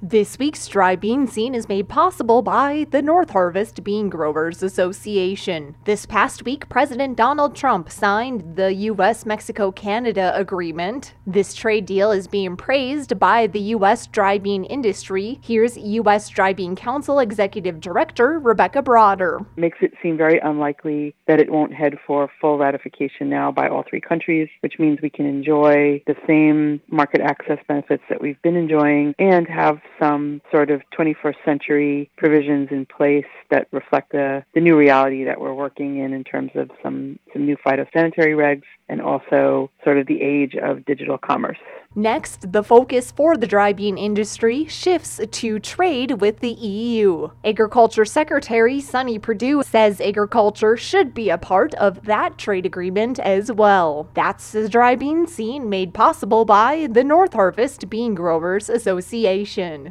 This week's dry bean scene is made possible by the North Harvest Bean Growers Association. This past week, President Donald Trump signed the U.S.-Mexico-Canada agreement. This trade deal is being praised by the U.S. dry bean industry. Here's U.S. Dry Bean Council Executive Director Rebecca Broader. Makes it seem very unlikely that it won't head for full ratification now by all three countries, which means we can enjoy the same market access benefits that we've been enjoying and have some sort of 21st century provisions in place that reflect the new reality that we're working in terms of some new phytosanitary regs and also sort of the age of digital commerce. Next, the focus for the dry bean industry shifts to trade with the EU. Agriculture Secretary Sonny Perdue says agriculture should be a part of that trade agreement as well. That's the dry bean scene made possible by the North Harvest Bean Growers Association.